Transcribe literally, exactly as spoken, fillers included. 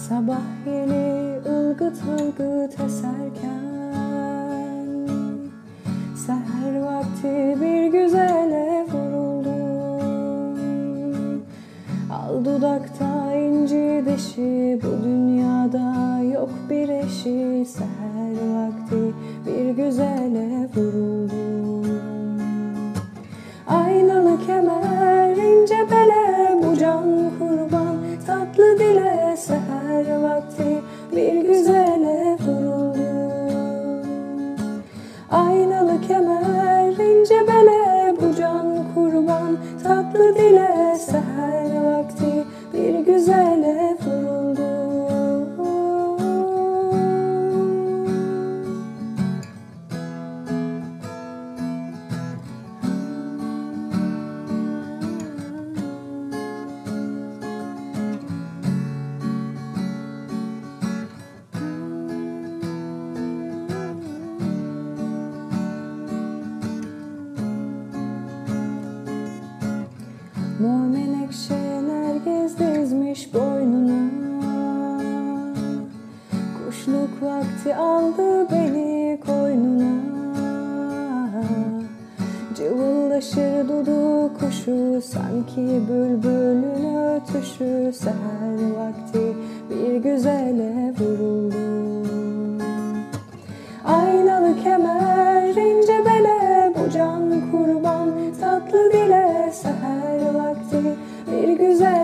Sabah yeni ılgıt ılgıt eserken, seher vakti bir güzele vuruldum. Al dudakta inci dişi, bu dünyada yok bir eşi. Seher vakti bir güzele vuruldum. Aynalı kemer, ince bele, bu can kurban tatlı dile. Seher vakti bir güzele vuruldum. Aynalı kemer, ince bele, bu can kurban tatlı dile. Seher vakti bir güzele vuruldum. Mor menekşe nergis dizmiş boynuna. Kuşluk vakti aldı beni koynuna. Cıvıldaşır dudu kuşu, sanki bülbülün ötüşü. Seher vakti bir güzele vuruldum. Aynalı kemer, ince bele, bu can kurban tatlı dile. Seher vakti bir güzel